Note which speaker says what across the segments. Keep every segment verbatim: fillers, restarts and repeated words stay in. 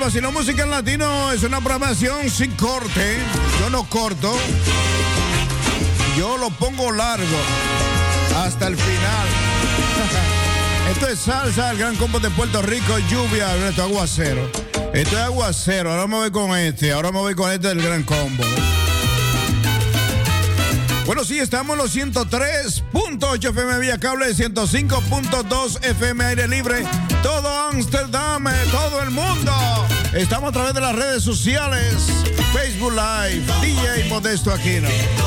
Speaker 1: Vacilón Musical Latino es una programación sin corte. Yo no corto. Yo lo pongo largo hasta el final. Esto es salsa, el gran combo de Puerto Rico, lluvia, esto es aguacero. Esto es aguacero. Ahora me voy con este. Ahora me voy con este del gran combo. Bueno, sí, estamos en los ciento tres punto ocho F M vía cable, ciento cinco punto dos F M aire libre. Todo Amsterdam, todo el mundo. Estamos a través de las redes sociales. Facebook Live, D J Modesto Aquino.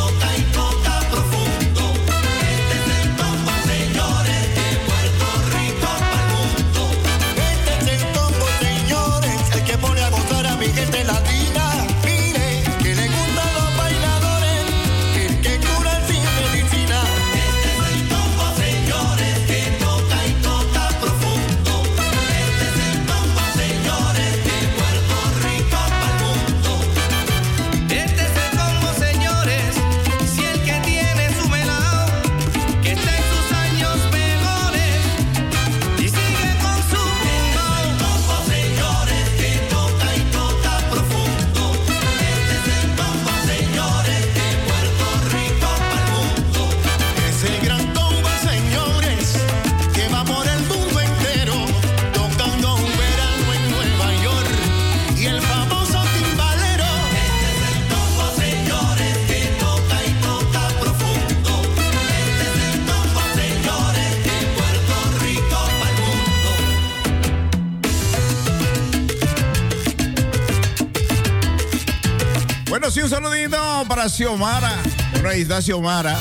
Speaker 1: Sí, un saludito para Xiomara. Bueno, ahí está Xiomara.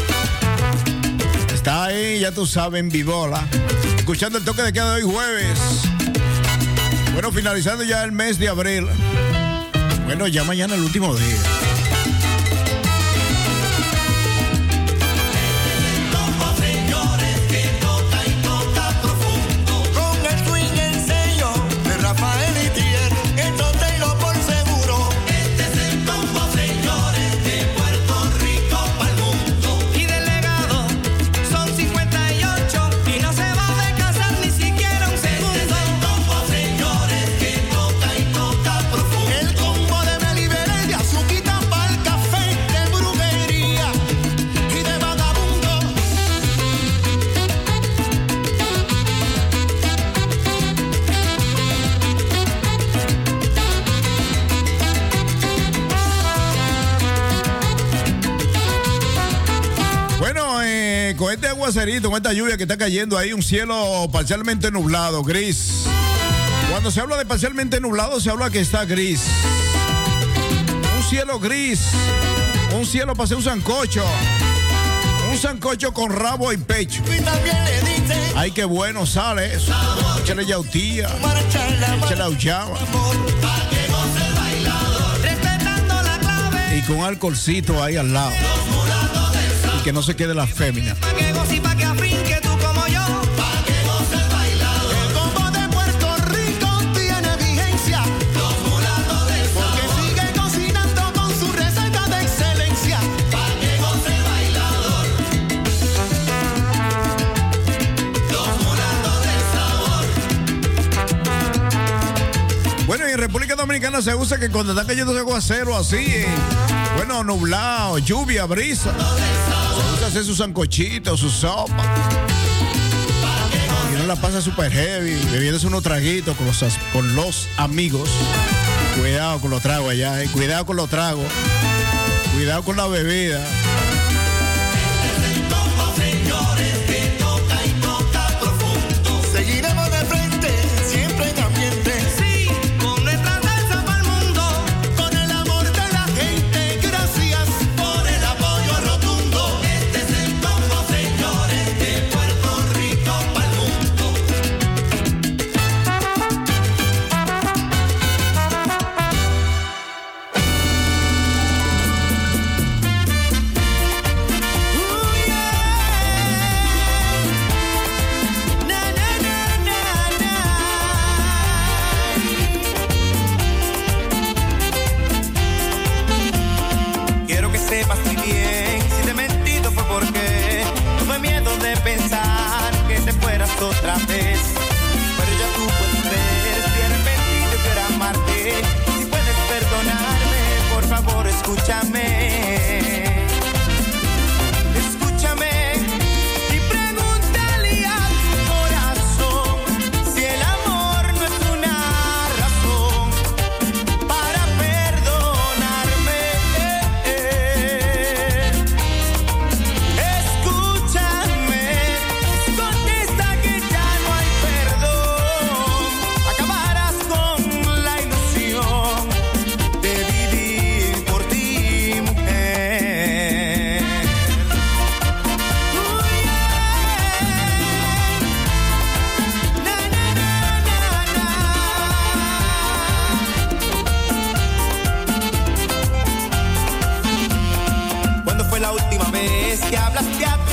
Speaker 1: Está ahí, ya tú sabes, en Vivola. Escuchando el toque de queda de hoy jueves. Bueno, finalizando ya el mes de abril. Bueno, ya mañana el último día. Con este aguacerito, con esta lluvia que está cayendo ahí, un cielo parcialmente nublado, gris. Cuando se habla de parcialmente nublado, se habla que está gris. Un cielo gris, un cielo para hacer un sancocho. Un sancocho con rabo y pecho. Ay, qué bueno sale eso. Échale yautía, échale auchaba. Y con alcoholcito ahí al lado. Que no se quede la fémina.
Speaker 2: Pa' que goce y pa' que afrinque tú como yo. Pa' que goce el bailador. El combo de Puerto Rico tiene vigencia. Los mulatos del sabor. Porque sigue cocinando con su receta de excelencia. Pa' que goce el bailador. Los mulatos del sabor.
Speaker 1: Bueno, y en República Dominicana se usa que cuando está cayendo ese aguacero así, eh, bueno, nublado, lluvia, brisa, hacer su sancochito, su sopa. Y uno la pasa super heavy, bebiéndose unos traguitos con los, con los amigos. Cuidado con los tragos allá, eh. Cuidado con los tragos. Cuidado con la bebida.
Speaker 2: Seguiremos de frente, siempre en ambiente. Sí, con nuestra salsa para el mundo. Con el amor de la gente, gracias por el apoyo rotundo. Este es el combo, señores, de Puerto Rico para el mundo.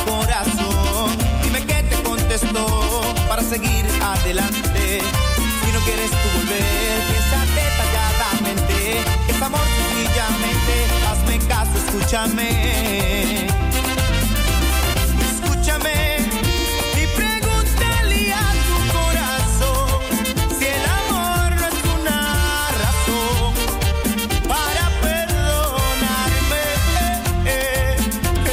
Speaker 2: corazón. Dime qué te contestó para seguir adelante. Si no quieres tú volver, piensa detalladamente. Es amor sencillamente, hazme caso, escúchame. Escúchame y pregúntale a tu corazón si el amor no es una razón para perdonarme. Eh, eh,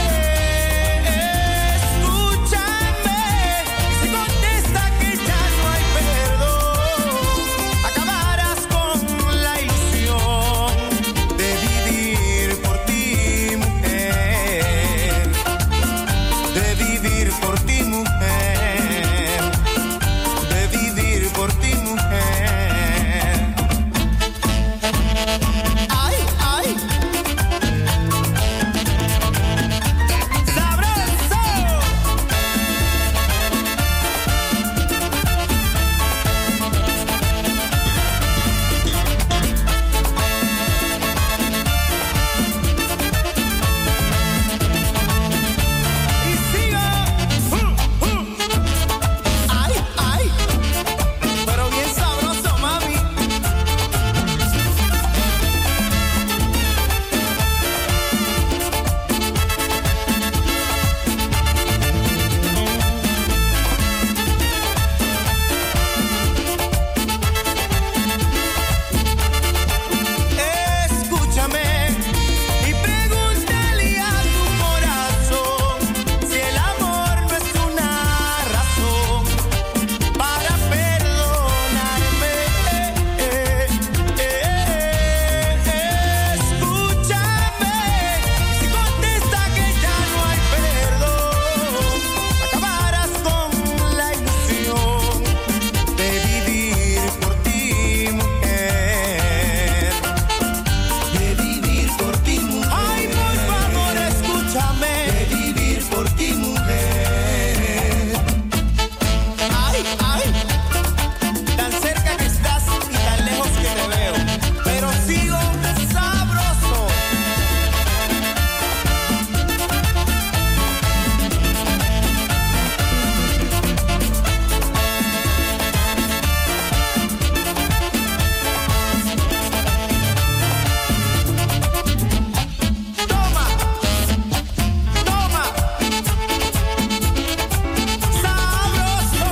Speaker 2: eh, escúchame y si contesta que ya no hay perdón, acabarás con la ilusión de vivir por ti, mujer, de vivir por ti, mujer, de vivir por ti, mujer. Ay, ay, sabroso. Y sigo. Uh, uh. Ay, ay, pero bien sabroso, mami. Escúchame y pregúntale a tu corazón si el amor no es una razón para perdonarme. Eh, eh, eh, escúchame y si contesta que ya no hay perdón, acabarás con la ilusión de vivir por ti, mujer, de vivir por ti, mujer. Ay, por favor, escúchame, de vivir por ti, mujer. Ay, ay, tan cerca que estás y tan lejos que te veo, pero sigo sabroso. Toma, toma, sabroso.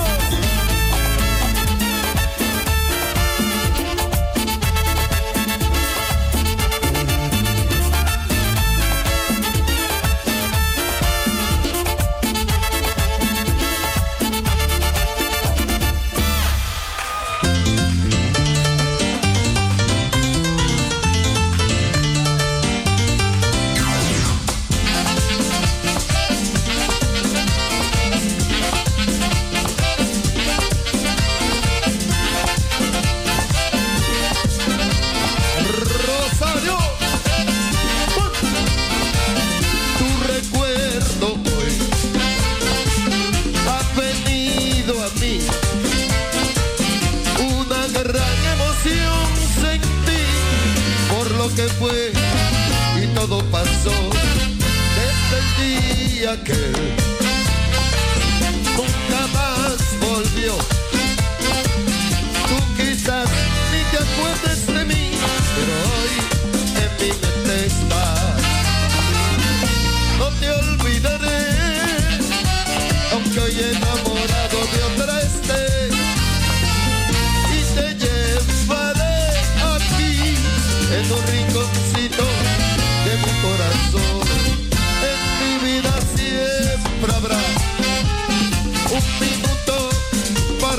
Speaker 3: Rosario, tu recuerdo hoy ha venido a mí, una gran emoción sentí por lo que fue y todo pasó desde el día que nunca más volvió. Tú quizás ni te acuerdes de mí, pero hoy en mi mente estás. No te olvidaré, aunque hoy enamorado de otra esté, y te llevaré aquí en un rinconcito de mi corazón. En mi vida siempre habrá un minuto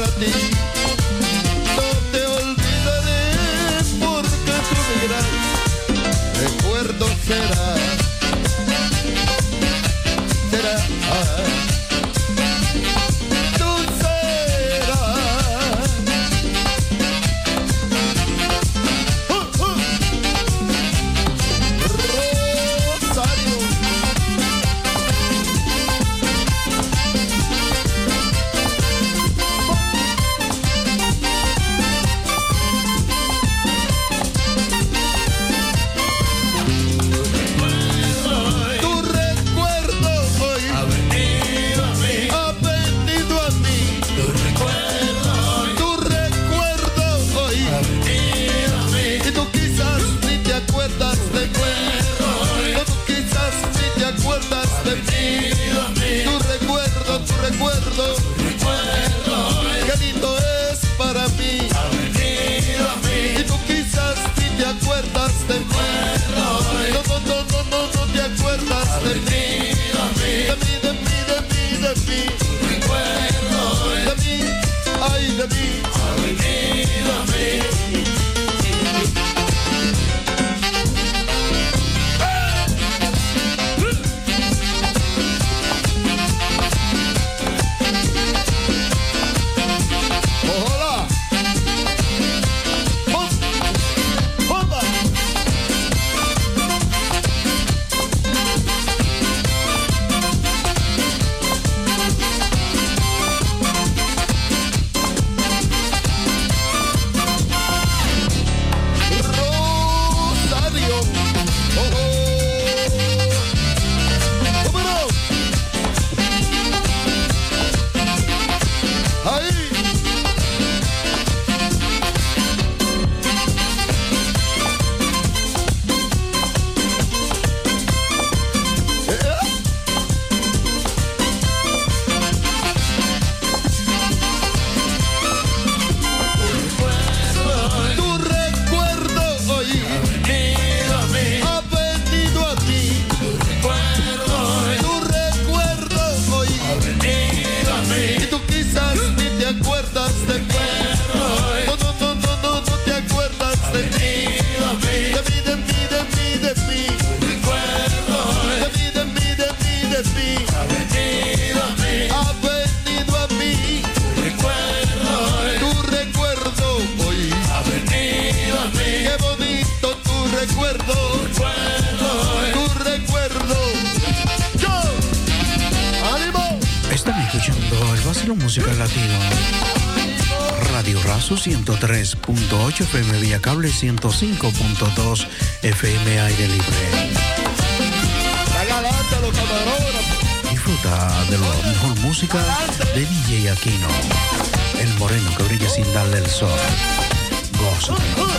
Speaker 4: Vacilón Musical Latino. Radio Razo ciento tres punto ocho F M Vía Cable, ciento cinco punto dos F M Aire Libre. Disfruta de la mejor música de D J Aquino, el moreno que brilla sin darle el sol. Gózate.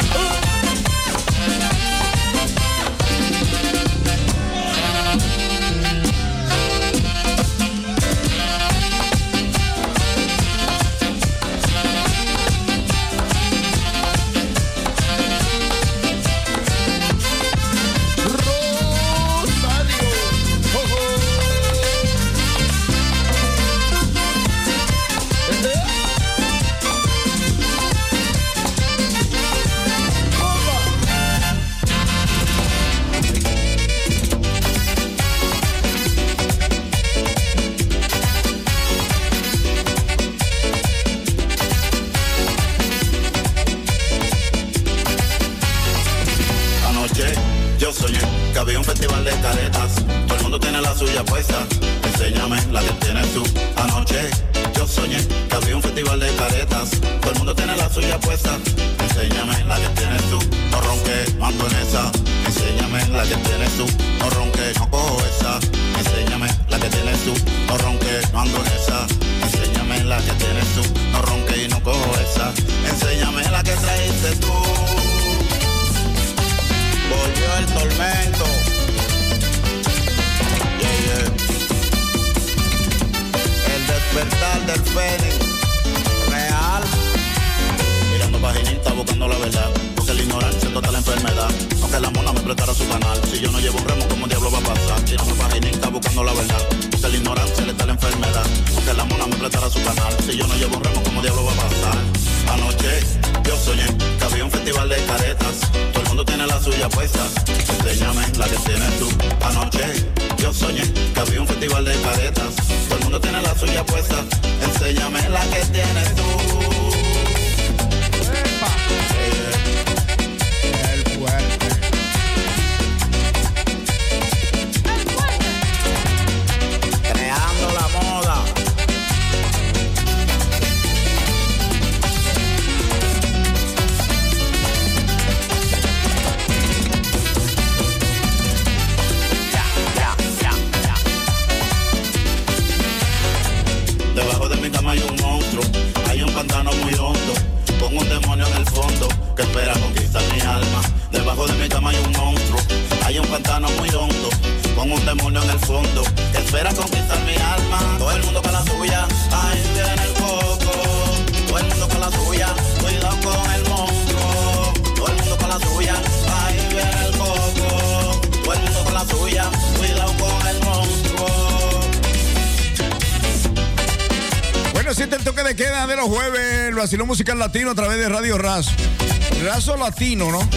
Speaker 1: Vacilón Musical Latino a través de Radio Razo. Razo Latino, ¿no?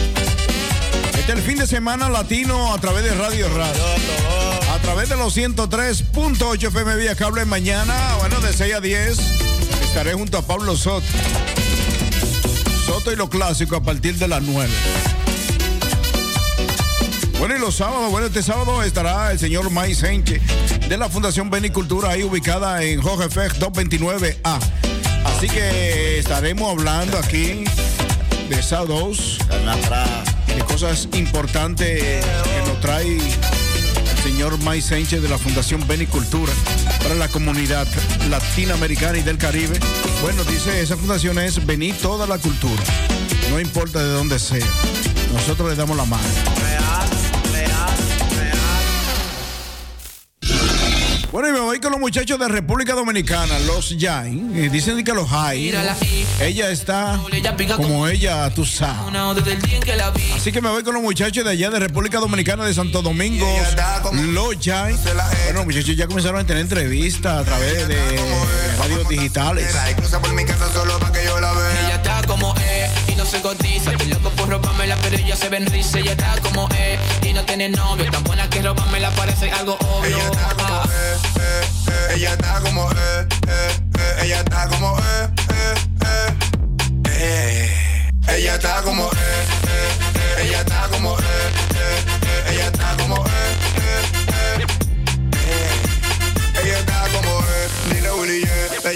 Speaker 1: Este es el fin de semana latino a través de Radio Razo. A través de los ciento tres punto ocho F M Vía Cable. Mañana, bueno, de seis a diez, estaré junto a Pablo Soto. Soto y lo clásico a partir de las nueve. Bueno, y los sábados, bueno, este sábado estará el señor Mike Sánchez de la Fundación Benicultura, ahí ubicada en Jorge F doscientos veintinueve A. Así que estaremos hablando aquí de S A dos, de cosas importantes que nos trae el señor Mike Sánchez de la Fundación Benicultura para la comunidad latinoamericana y del Caribe. Bueno, dice, esa fundación es venir toda la cultura, no importa de dónde sea. Nosotros le damos la mano. Bueno, y me voy con los muchachos de República Dominicana, los Jai, eh, dicen que los Jai. Ella está como ella, tú sabes. Así que me voy con los muchachos de allá de República Dominicana, de Santo Domingo, los Jai. Bueno, los muchachos ya comenzaron a tener entrevistas a través de radios digitales.
Speaker 5: Ella está como eh, y no se cotiza. Estoy loco por robármela, pero ella se ven risa. Ella está como eh, y no tiene novio. Tan buena que robármela parece algo obvio.
Speaker 6: Ella está como eh, eh, eh. Ella está como eh, eh, eh. Ella está como eh, eh, eh. eh. Ella está como eh, eh, eh. Ella está como eh, eh, eh. Ella está como eh, eh, eh. eh. Ella está como eh. Dile Willy, yeah.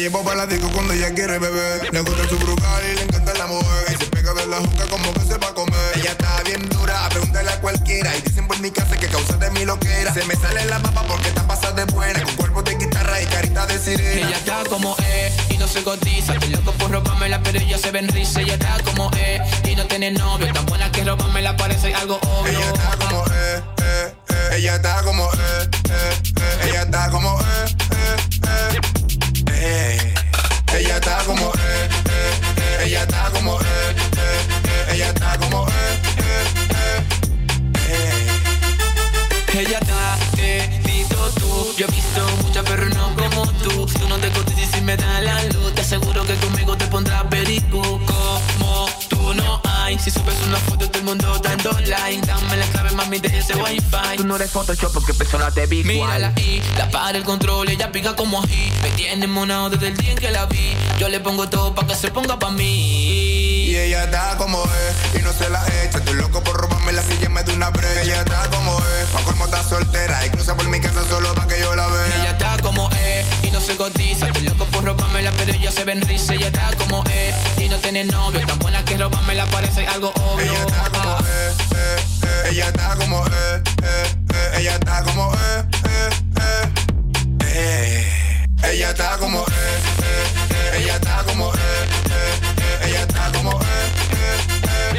Speaker 6: llevo para la disco cuando ella quiere beber. Le gusta su brugal y le encanta la mujer. Y se pega de la juca como que se va a comer. Ella está bien dura, pregúntale a cualquiera. Y dicen por mi casa que causa de mi loquera. Se me sale la papa porque está pasada de buena. Con cuerpo de guitarra y carita de sirena.
Speaker 5: Ella está como eh, y no se cotiza. Estoy loco por robármela, pero ella se ve en risa. Ella está como eh, y no tiene novio. Tan buena que robármela parece algo obvio.
Speaker 6: Ella está como eh, eh, eh. Ella está como eh, eh, eh. Ella está como eh, eh, eh. eh. Ella está como eh, eh, eh. Ella está como eh, eh, eh. Ella está como eh, eh, eh.
Speaker 5: Ella está, eh, dito tú. Yo he visto muchas, pero no como tú. Tú no te cortes y si me da la luz. Te aseguro que conmigo te pondrás perico. Como tú no hay. Si subes una foto, todo el mundo dando like. Dame la clave, mami, de ese wifi.
Speaker 7: Tú no eres Photoshop porque persona te vi.
Speaker 5: Mírala ahí, la para el control, ella pica como ají. Me tiene monado desde el día en que la vi. Yo le pongo todo pa' que se ponga pa' mí.
Speaker 6: Y ella está como es, y no se la echa. Estoy loco por robarme la silla en vez de una brecha. Ella está como es, pa' colmo está soltera. Y cruza por mi casa solo pa' que yo la vea.
Speaker 5: Ella está como es, y no se cotiza. Estoy loco por robármela, pero ella se ve en risa. Ella está como es, y no tiene novio. Tan buena que robármela parece algo obvio.
Speaker 6: Ella está como es, eh, eh. Ella está como es, eh, eh. Ella está como es, eh, eh, eh. Ella está como es, eh, eh. Ella está como es, eh, eh. Ella está como es, eh, eh,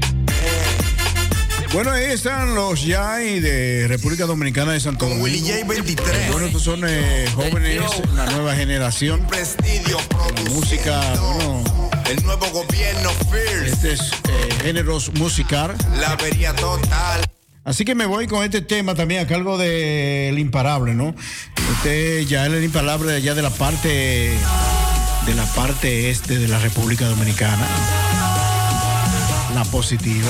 Speaker 6: eh.
Speaker 1: Bueno, ahí están los Yai de República Dominicana de Santo Domingo.
Speaker 6: Willy J veintitrés.
Speaker 1: Bueno, estos son eh, jóvenes, una nueva generación.
Speaker 6: Prestigio,
Speaker 1: La música, bueno,
Speaker 6: el nuevo gobierno Fierce.
Speaker 1: este es eh, géneros musical.
Speaker 6: La avería total.
Speaker 1: Así que me voy con este tema también a cargo de El Imparable, ¿no? Este ya es El Imparable de allá de la parte de la parte este de la República Dominicana. La Positiva.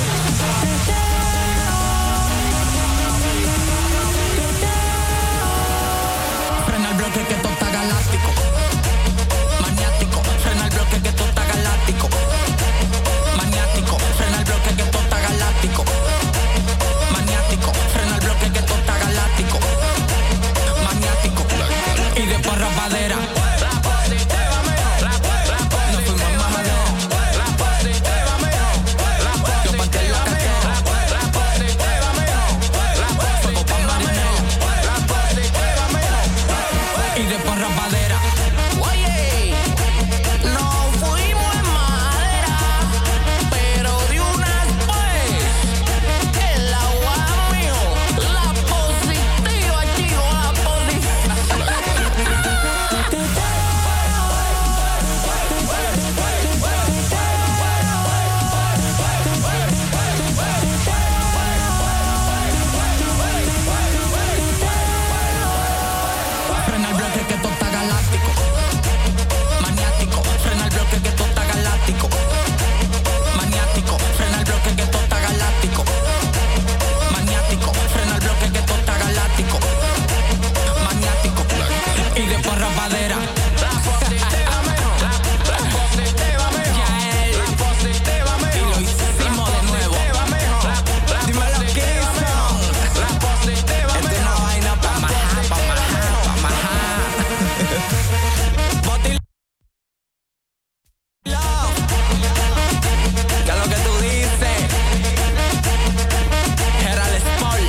Speaker 5: Frena el bloque que esto está galáctico. Maniático, frena el bloque que esto está galáctico. Maniático, frena el bloque que esto está galáctico. Maniático, frena el bloque que esto está galáctico. Maniático, y de por rapadera. No fuimos más allá. Yo partí en la cartera. Fuego pa' marinero. Y de por rapadera. Oye, no fuimos en madera, pero de una vez el agua mío, la positiva, chico, la positiva. Frena el bloque que esto está galáctico. Maniático, frena el bloque que esto está galáctico. Maniático, frena el bloque que esto está galáctico. Maniático, frena el bloque que esto está galáctico. Maniático, y de por rapadera. Y lo hicimos de nuevo. Dímelo, Kingston. Esta es una vaina pa' majar, pa' majar, pa' majar. Boti love. Ya lo que tú dices. Era el sport.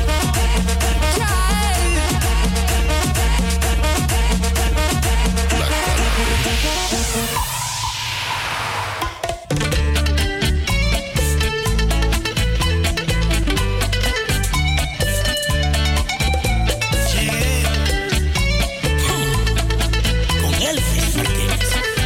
Speaker 2: Con Elvis Martínez.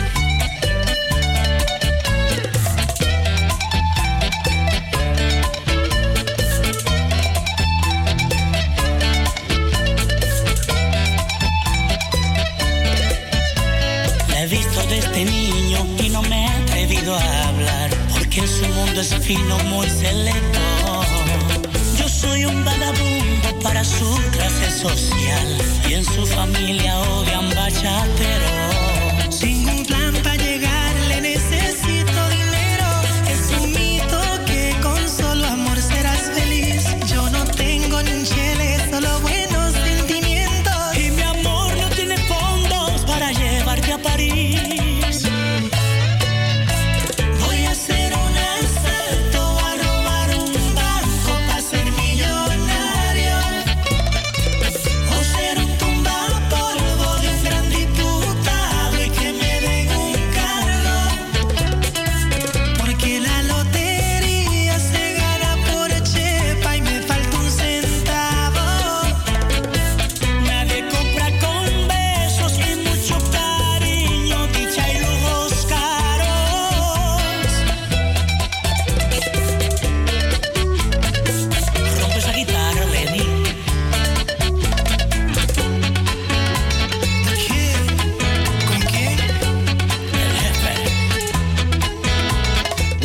Speaker 2: La he visto desde niño y no me he atrevido a hablar, porque su mundo es fino, muy selecto. Yo soy un vagabundo para su clase social, y en su familia odian bachatero. Sin un plan para llegarle necesito dinero. Es un mito que con solo amor serás feliz. Yo no tengo ni un chele, solo buenos sentimientos. Y mi amor no tiene fondos para llevarte a París.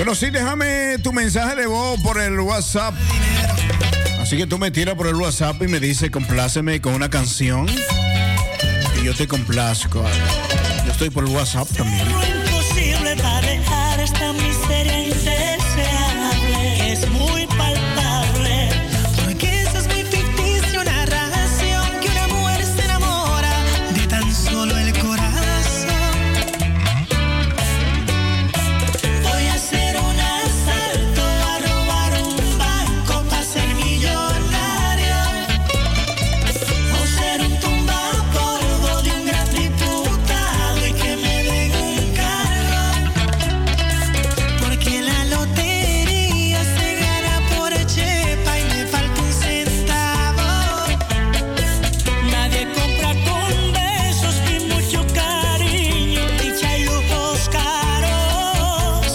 Speaker 1: Bueno, sí, déjame tu mensaje de voz por el WhatsApp. Así que tú me tiras por el WhatsApp y me dices, compláceme con una canción. Y yo te complazco. Yo estoy por el WhatsApp también.
Speaker 2: Lo imposible para dejar esta miseria indeseable. Es muy palpable. Porque eso es muy ficticio, una razón que una mujer se enamora de tan solo el corazón. Voy a hacer un asalto, a robar un banco para ser millonario. O ser un tumbapolvo de un gran diputado y que me den un cargo. Porque la lotería se gana por chepa y me falta un centavo. Nadie compra con besos y mucho cariño, dicha y lujos caros.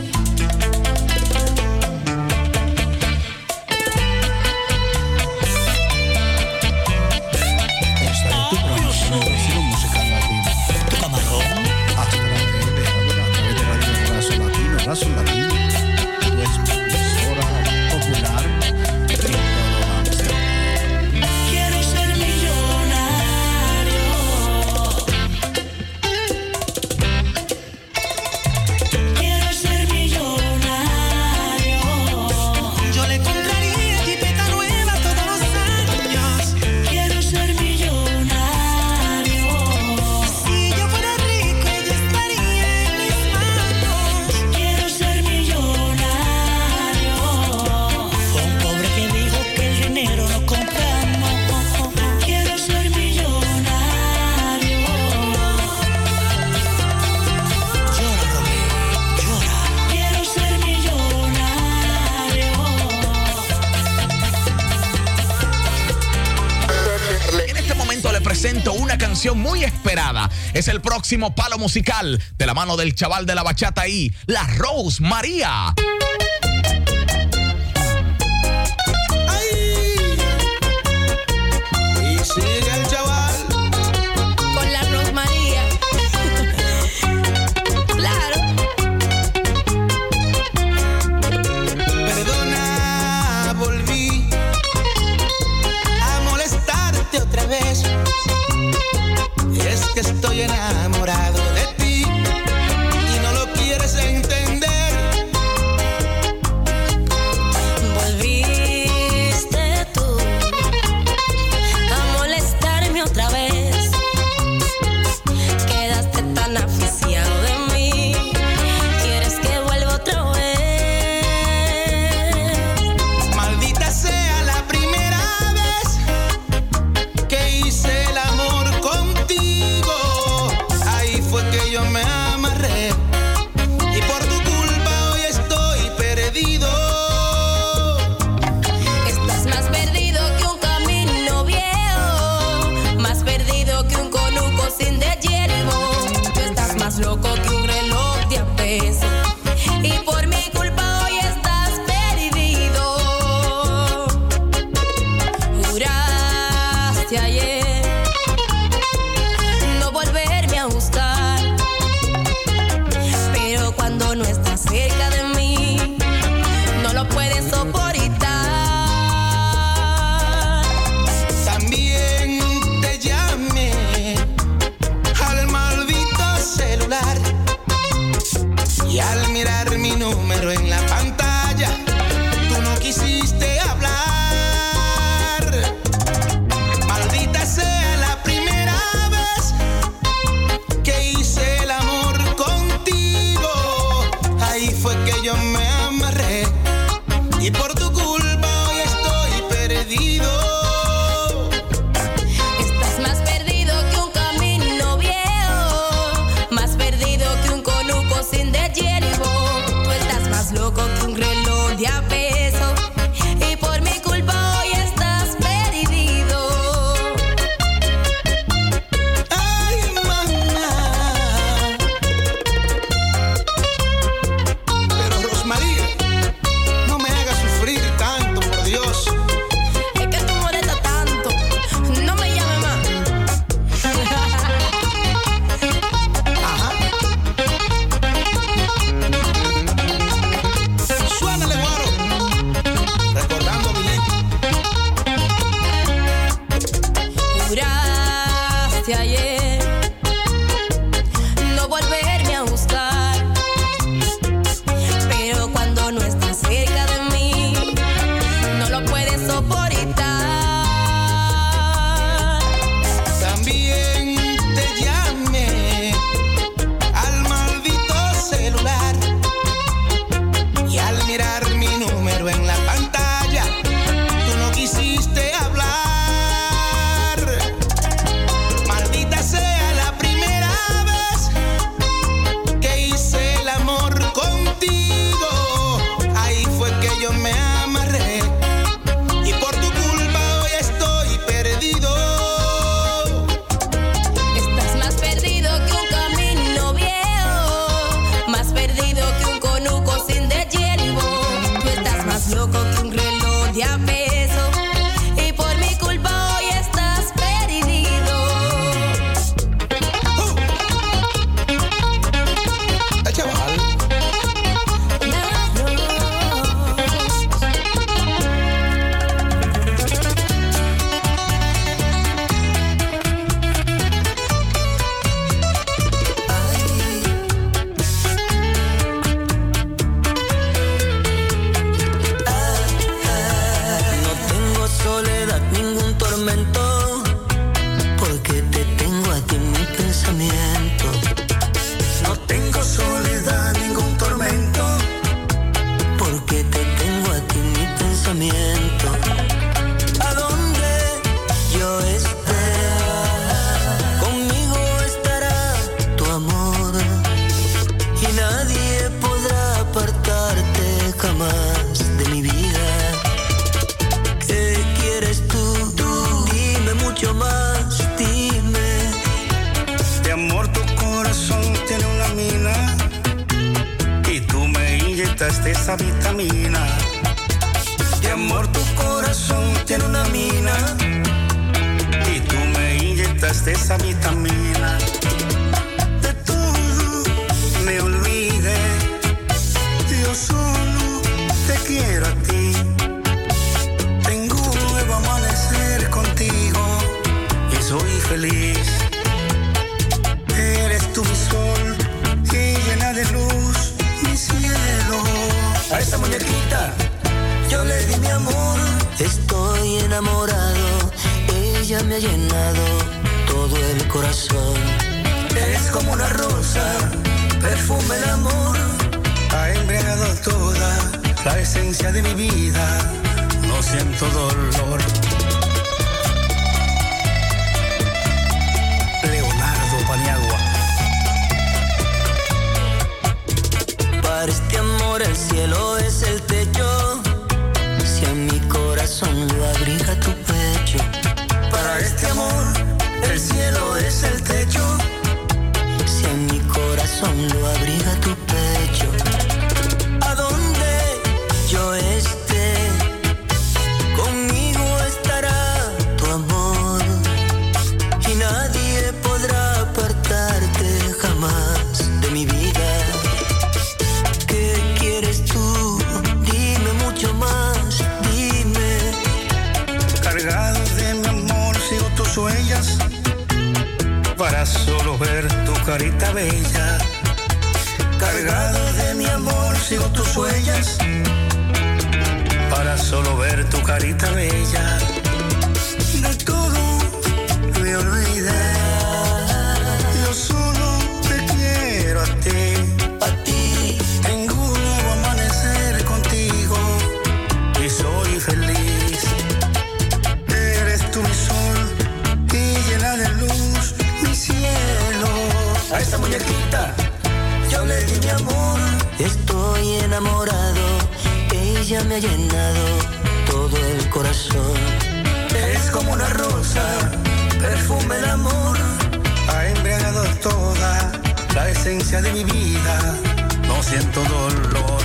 Speaker 4: Esta es tu programación de estilo musical latino.
Speaker 2: Tu camarón.
Speaker 4: A través de, a través de Radio Razo Latino, Razo Latino, tu emisora popular en todo Amsterdam.
Speaker 2: Quiero ser millonario. Quiero ser millonario. Yo le compraría jipeta nueva todos los años. Quiero ser millonario. Si yo fuera rico, ella estaría en mis manos. Quiero ser millonario. Fue un pobre que dijo que el dinero no compramos. Quiero ser millonario. Llora, Romeo, llora. Quiero ser millonario.
Speaker 8: En este momento le presento una canción muy esperada. Es el próximo palo musical de la mano del chaval de la bachata ahí, la Rose María.
Speaker 3: Y sigue el chaval.
Speaker 9: Con la Rosmaría. Claro.
Speaker 3: Perdona, volví a molestarte otra vez. Es que estoy enamorado de ti y no lo quieres entender.
Speaker 9: Volviste tú a molestarme otra vez. Quedaste tan aficiado de mí. Quieres que vuelva otra vez.
Speaker 3: Maldita sea la primera vez que hice el amor contigo. Ahí fue que yo me amarré y por tu culpa hoy estoy perdido.
Speaker 9: Estás más perdido que un camino viejo, más perdido que un conuco sin deshiervo. Tú estás más loco que un reloj de a peso y por mi culpa hoy estás perdido. Juraste ayer no volverme a gustar, pero cuando no estás cerca de mí no lo puedes soportar.
Speaker 3: También te llamé al maldito celular y al mirar mi número en la pantalla tú no quisiste hablar. Maldita sea la primera vez que hice el amor contigo. Ahí fue que yo me amarré y por tu culpa hoy estoy perdido.
Speaker 9: Estás más perdido que un camino viejo, más perdido que un conuco sin deshiervo. Tú estás más loco que un reloj de a peso y por mi culpa hoy estás perdido.
Speaker 3: Ay, mamá. Pero Rosmaría, no me hagas sufrir.
Speaker 10: inyectaste esa vitamina. De amor tu corazón tiene una mina. Y tú me inyectaste esa vitamina. De todo me olvidé. Yo solo te quiero a ti. Tengo un nuevo amanecer contigo y soy feliz. Eres tú mi sol y llena de luz mi cielo. A esta muñequita yo le di mi amor.
Speaker 11: Estoy enamorado, ella me ha llenado todo el corazón.
Speaker 10: Eres como una rosa, perfume el amor. Ha embriagado toda la esencia de mi vida. No siento dolor. Leonardo Paniagua.
Speaker 11: Para este amor el cielo es el techo. Si a mi corazón lo abriga tu pecho.
Speaker 10: Para este amor el cielo es el techo.
Speaker 11: Si a mi corazón lo abriga tu pecho. A donde yo esté, conmigo estará tu amor. Y nadie podrá apartarte jamás de mi vida. ¿Qué quieres tú? Dime mucho más, dime.
Speaker 10: Cargado de mi amor sigo tus huellas, para solo ver tu carita bella. Cargado de mi amor sigo tus huellas, para solo ver tu carita bella. De todo me olvidé. Yo solo te quiero a ti.
Speaker 11: A ti.
Speaker 10: Tengo un nuevo amanecer contigo y soy feliz. Eres tú mi sol y llena de luz mi cielo. A esta muñequita yo le di mi amor.
Speaker 11: Estoy enamorado, ella me ha llenado todo el corazón.
Speaker 10: Eres como una rosa, perfume el amor. Ha embriagado toda la esencia de mi vida. No siento dolor.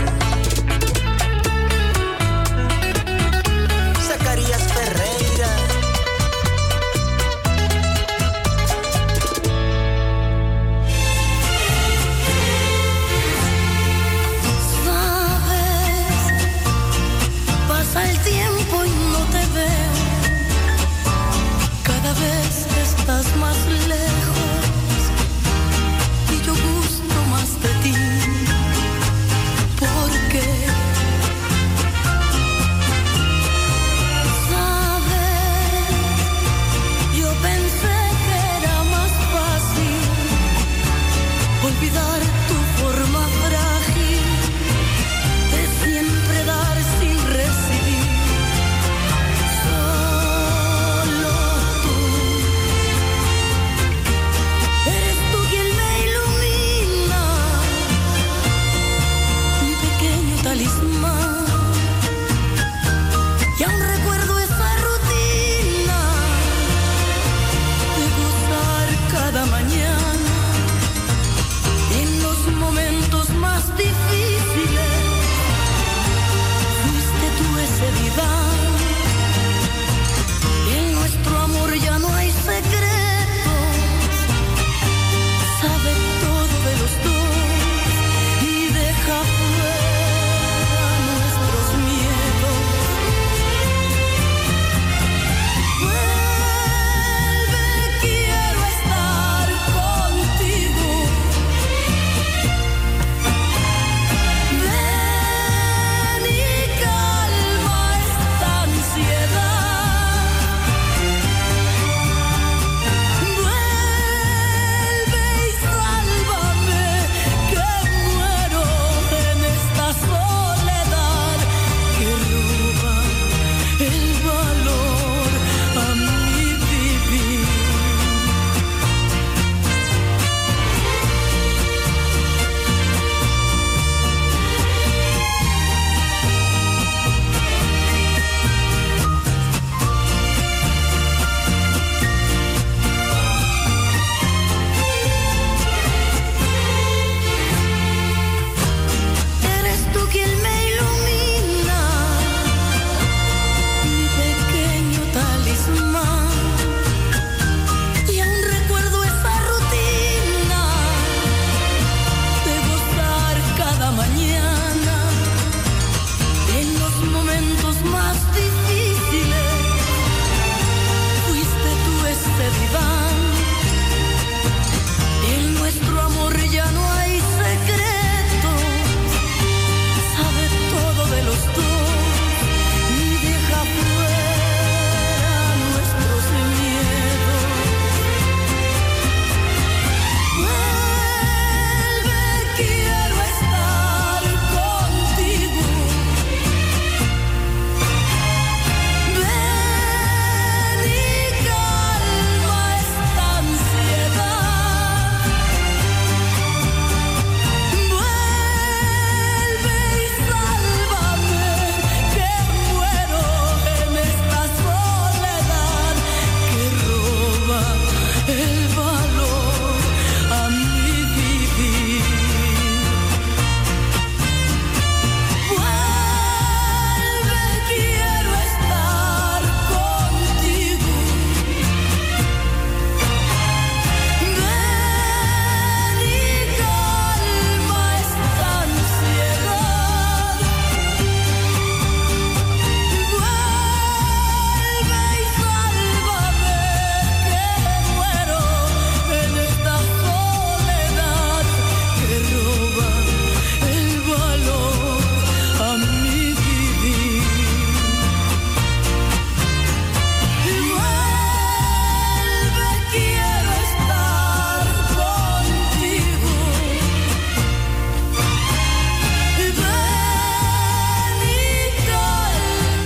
Speaker 11: Zacarías Ferreira.
Speaker 12: Pasa el tiempo y no te veo. Cada vez estás más lejos y yo gusto más de ti. Por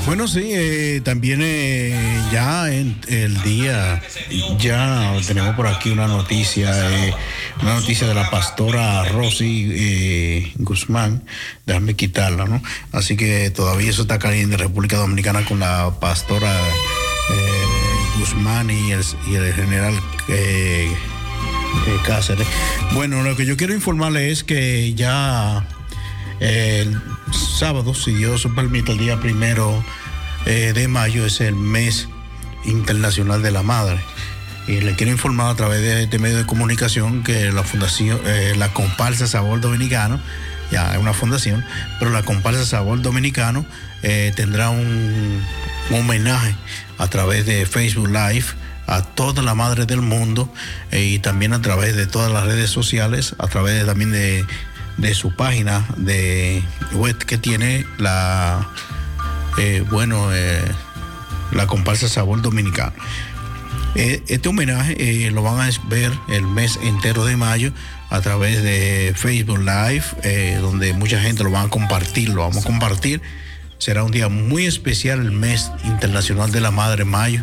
Speaker 4: Bueno, sí, eh, también eh, ya en el día, ya tenemos por aquí una noticia, eh, una noticia de la pastora Rosy eh, Guzmán, déjame quitarla, ¿no? Así que todavía eso está caliente en República Dominicana con la pastora eh, Guzmán y el, y el general eh, eh, Cáceres. Bueno, lo que yo quiero informarle es que ya el sábado, si Dios permite, el día primero eh, de mayo es el mes internacional de la madre. Y le quiero informar a través de este medio de comunicación que la fundación, eh, la comparsa Sabor Dominicano, ya es una fundación, pero la comparsa Sabor Dominicano eh, tendrá un, un homenaje a través de Facebook Live a todas las madres del mundo eh, y también a través de todas las redes sociales, a través de, también de de su página de web que tiene la eh, bueno eh, la comparsa Sabor Dominicano. Eh, este homenaje eh, lo van a ver el mes entero de mayo a través de Facebook Live, eh, donde mucha gente lo va a compartir, lo vamos a compartir. Será un día muy especial, el mes internacional de la madre, mayo.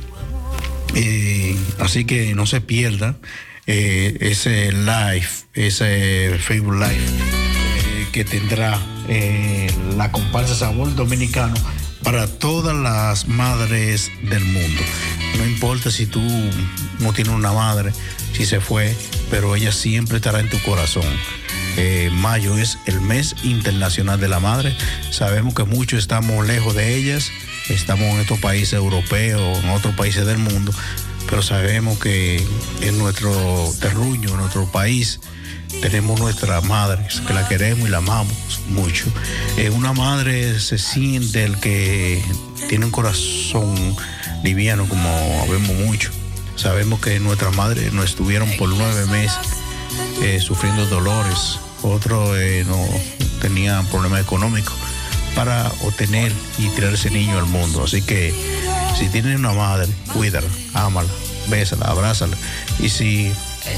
Speaker 4: Eh, así que no se pierda Eh, ese live, ese Facebook Live eh, que tendrá eh, la comparsa Sabor Dominicano para todas las madres del mundo. No importa si tú no tienes una madre, si se fue, pero ella siempre estará en tu corazón. Eh, mayo es el mes internacional de la madre. Sabemos que muchos estamos lejos de ellas, estamos en estos países europeos, en otros países del mundo, pero sabemos que en nuestro terruño, en nuestro país, tenemos nuestras madres, que la queremos y la amamos mucho. Eh, una madre se siente el que tiene un corazón liviano, como vemos mucho. Sabemos que nuestras madres no estuvieron por nueve meses eh, sufriendo dolores. Otros eh, no tenían problemas económicos para obtener y tirar ese niño al mundo. Así que si tienes una madre, cuídala, ámala, bésala, abrázala. Y si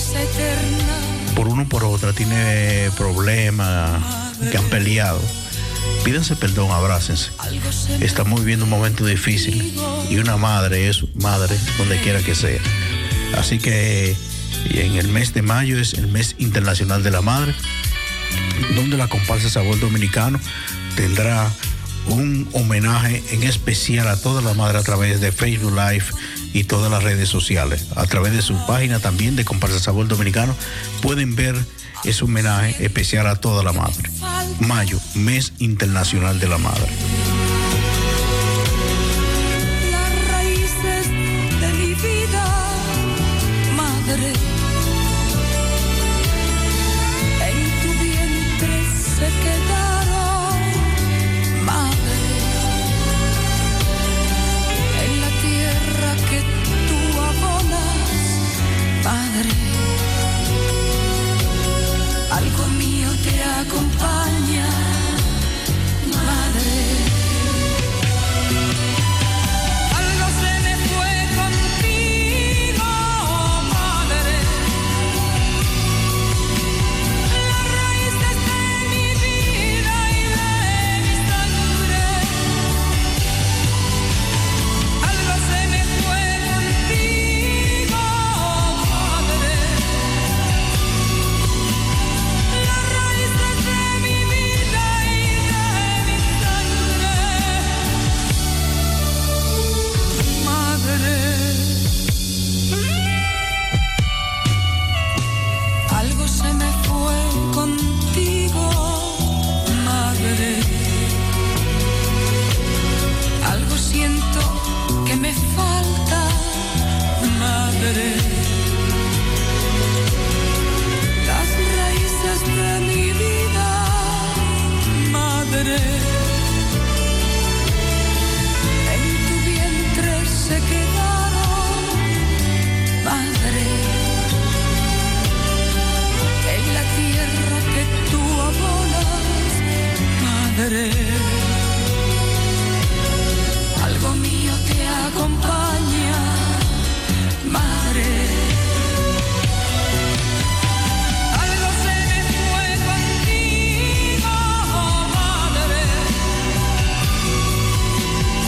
Speaker 4: por uno o por otra tiene problemas, que han peleado, pídanse perdón, abrácense. Estamos viviendo un momento difícil y una madre es madre donde quiera que sea. Así que en el mes de mayo es el mes internacional de la madre, donde la comparsa Sabor Dominicano tendrá un homenaje en especial a toda la madre a través de Facebook Live y todas las redes sociales. A través de su página también de Comparsa Sabor Dominicano pueden ver ese homenaje especial a toda la madre. Mayo, mes internacional de la madre.
Speaker 12: Las raíces de mi vida, madre, en tu vientre se quedaron, madre, en la tierra que tú abonas, madre, algo mío te acompaña, madre. Algo se me fue contigo, madre. Las raíces de mi vida y de mi sangre. Algo se me fue contigo, madre. Las raíces de mi vida y de mi sangre. Madre. Algo se me fue contigo, madre. Algo siento que me falta, madre. Las raíces de mi vida, madre. En tu vientre se quedaron, madre. En la tierra que tú abonas, madre. Algo mío te acompaña, madre. Algo se me fue contigo, madre.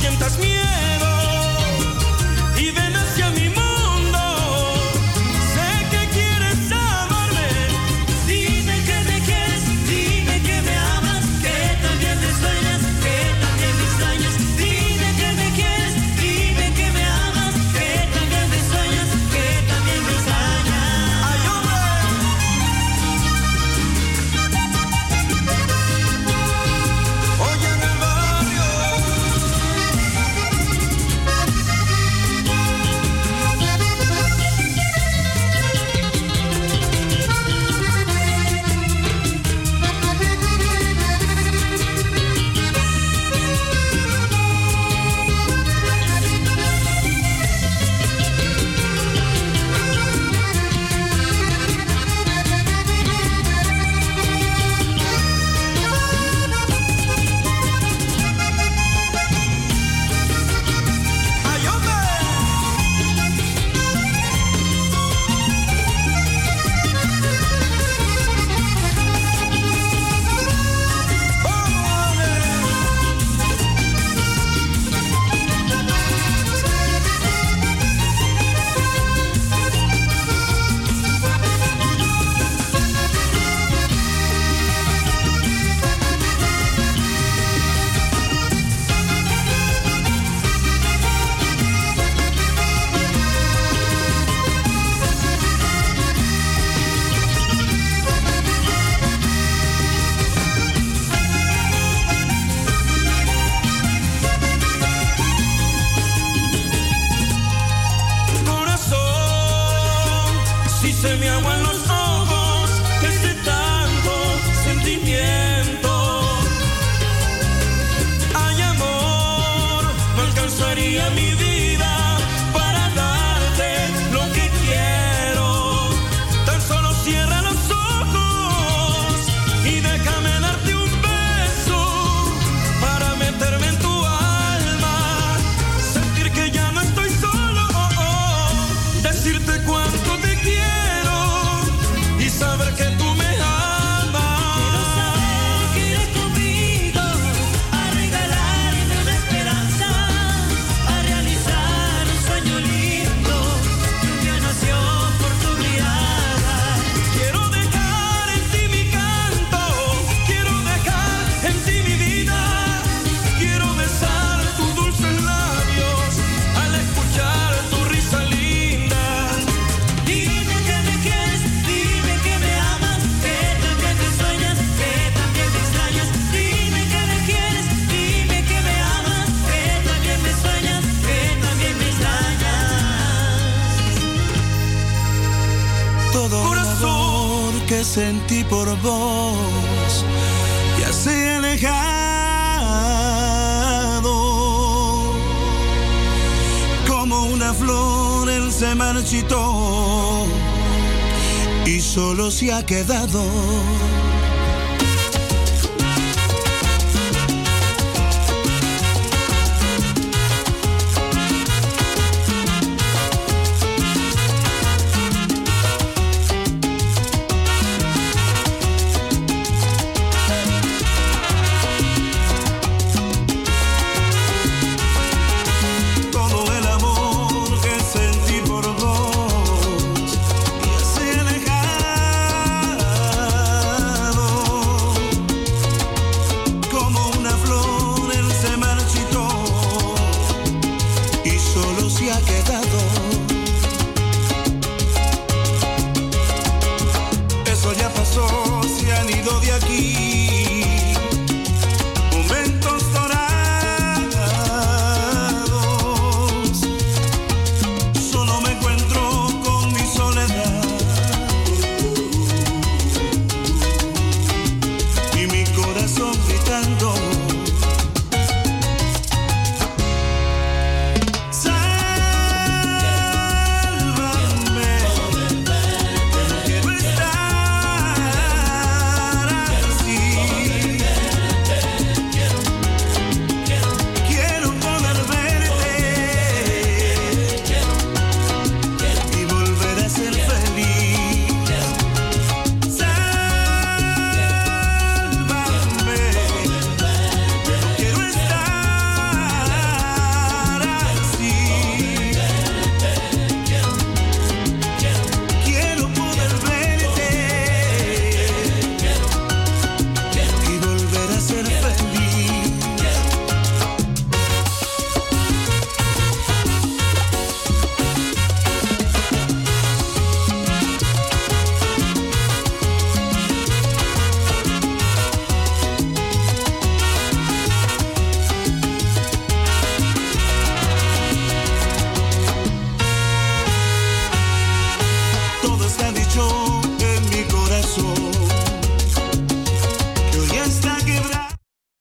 Speaker 13: sientas miedo y ven hacia mi mundo. Sé que quieres amarme.
Speaker 12: Dime que me quieres, dime que me amas, que también me sueñas, que también me extrañas. Dime que me quieres, dime que me amas, que también me sueñas, que también me extrañas.
Speaker 13: ¡Ay, hombre! Oye, en el barrio. ¡Ay, hombre! Corazón, si se me aguan los ojos, es de tanto sentimiento. Ay, amor, no alcanzaría mi vida para darte lo que quiero. Tan solo cierra los ojos y déjame darte un beso para meterme en tu alma, sentir que ya no estoy solo, oh, oh, decirte cuánto te quiero y saber que tú me amas.
Speaker 12: Quiero saber que irás conmigo a regalarme una esperanza, a realizar un sueño lindo que un día nació por tu mirada.
Speaker 13: Quiero dejar en ti mi canto, quiero dejar en ti mi vida, quiero besar tus dulces labios al escuchar tu risa linda.
Speaker 12: Dime que me quieres, dime que me amas, que también me sueñas, que también me extrañas. Dime que me quieres, dime que me amas, que también me sueñas, que también me extrañas.
Speaker 3: Todo el
Speaker 13: Corazón.
Speaker 3: amor que sentí por vos ya se ha alejado. Como una flor él se marchitó y solo se ha quedado todo el amor que sentí por vos ya se ha alejado. Como una flor él se marchitó y solo se ha quedado. Eso ya pasó, se han ido de aquí momentos dorados. Solo me encuentro con mi soledad y mi corazón gritando.